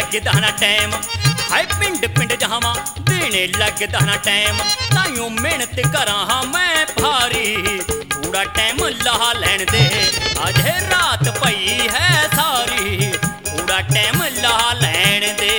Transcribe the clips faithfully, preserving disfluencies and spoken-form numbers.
लगदा ना टाइम हाय पिंड पिंड जावां देने लगदा ना टाइम ताइयों मेहनत करां हां मैं भारी थोड़ा टाइम ला लैण दे अज रात पई है सारी थोड़ा टाइम ला लैण दे।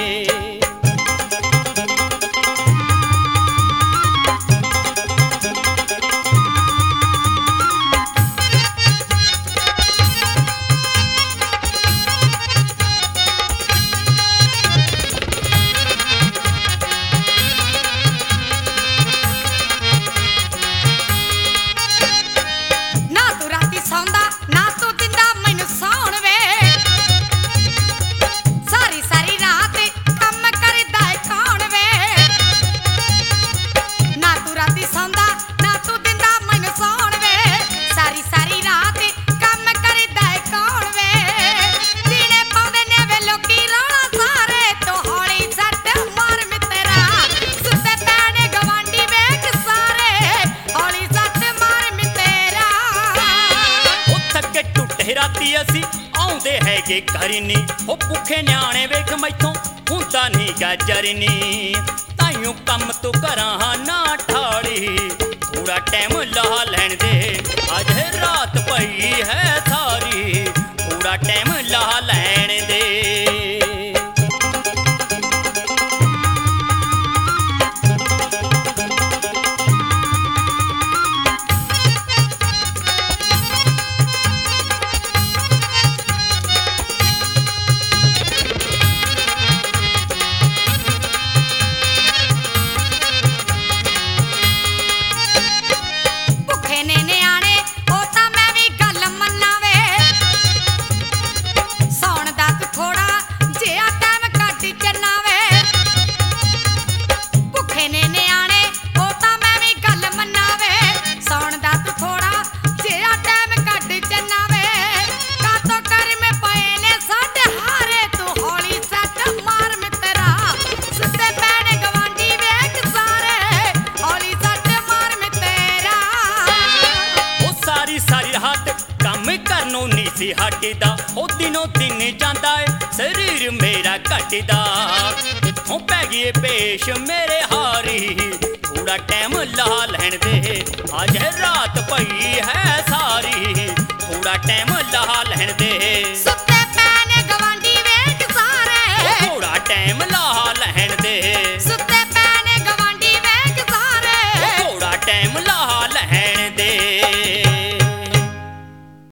राती असी आउंदे हैगे घर नी ओ भुखे न्याणे वेख मैथों हुंदा नहीं गाजर नी ताइयों कम तो करां ना ठाड़ी थोड़ा टाइम ला लैण दे अज रात पई है सारी थोड़ा टाइम ला लैण दे। हटदा ओ दिनों दिन जांदा है शरीर मेरा घटदा इत्थों पै गई पेश मेरे हारी थोड़ा टाइम ला लैण दे अज रात पई है